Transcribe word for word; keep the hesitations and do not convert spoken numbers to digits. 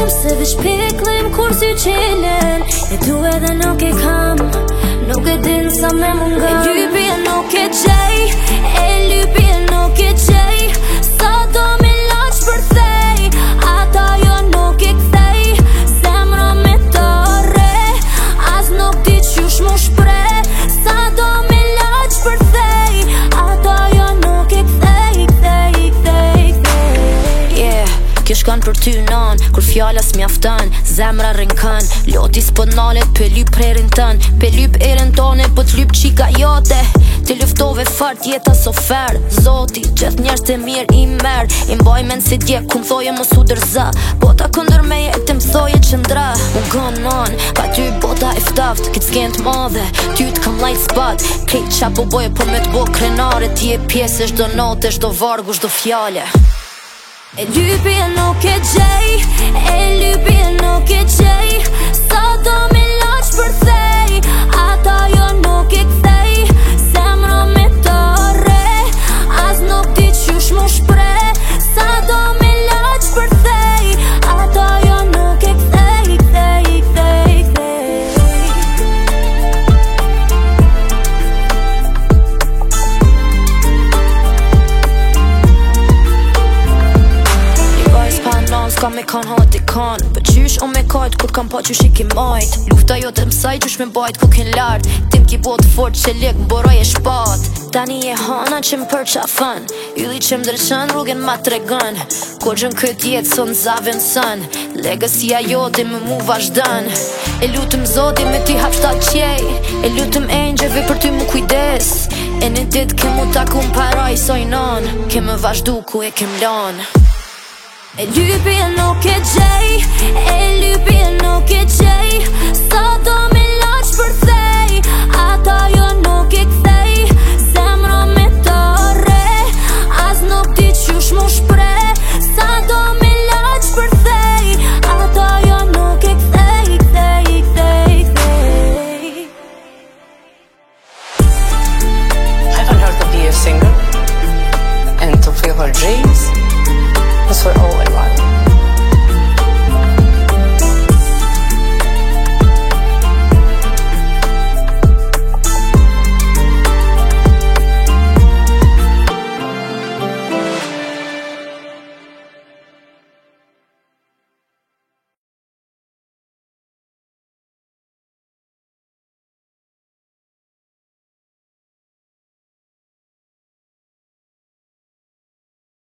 Se veç piklim kur sy qelen E du edhe nuk e kam Nuk e din sa me mungan E lypi e nuk e gjej E lypi e nuk e gjej Sa do me laq për thej Ata jo nuk e kthej Zemra me të re As nuk di qysh mu shpre Sa do me laq për thej Ata jo nuk e kthej Kthej, kthej, kthej Yeah, kjo shkan për ty nan Kur fjallas mjaftan, zemra rinkën Loti s'pënalet pe lyp prerin tën Pe lyp erin tone, po t'lyp qika jote Ti luftove fart jeta sofer Zoti, gjithë njerës të mirë i merë I mbaj men si dje, ku m'thoje mos u dërza Bota këndër meje, ti m'thoje qëndra Unë gënë non, pa ty bota e ftaft Kitë s'kend madhe, ty t'kam lajt s'pat Krejt qa po boje, po me t'bo krenare Ti e pjesë, shdo note, shdo vargu, shdo fjale E lypi e nuk e gjej E lypi e nuk e gjej Sa do me laq për thej Ata jo nuk e kthej Zemra me të re As nuk di qysh mu shpre Sa do me laq për thej Ata jo nuk e kthej Kthej, kthej, kthej S'ka me kan hati kan Për qysh o me kajt kur kam pa qysh i ki majt Lufta jo të mësaj qysh me bajt ku kin lart Tim ki bot fort që lek m'boroj e shpat Tani e hana që m'për qafën Ylli që m'dreqën rrugën ma tregon Kur gjën kët jetë son zavën sën Legacia jote me mu vazhdan E lutëm zoti me ty hap shtat qej E lutëm engjëve për ty mu kujdes E në dit ke mu taku m'paraj sojnon Ke më vazhdu ku e kem lan E lypi e nuk e gjej E lypi e nuk e gjej